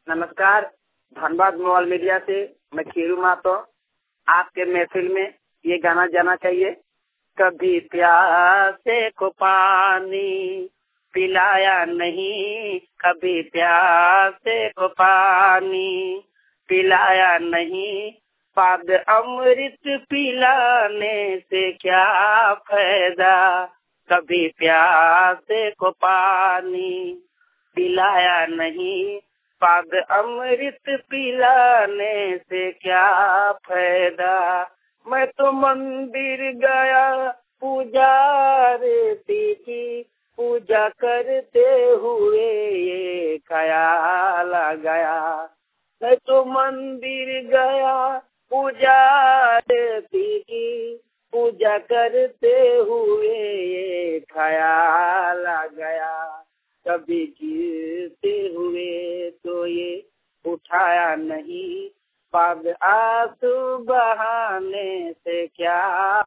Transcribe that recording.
नमस्कार, Dhanbad mobile media से मैं खीरू मातो। आपके महफिल में ये गाना जाना चाहिए। कभी प्यासे को पानी पिलाया नहीं, कभी प्यासे को पानी पिलाया नहीं, पाद अमृत पिलाने से क्या फायदा। कभी प्यासे को पानी पिलाया नहीं, पाद अमृत पिलाने से क्या फायदा। मैं तो मंदिर गया पूजा आरती की, पूजा करते हुए ये ख्याल आ गया। मैं तो मंदिर गया पूजा आरती की, पूजा करते हुए ये ख्याल आ गया। कभी गिरते हुए तो ये उठाया नहीं, पाद आंसू बहाने से क्या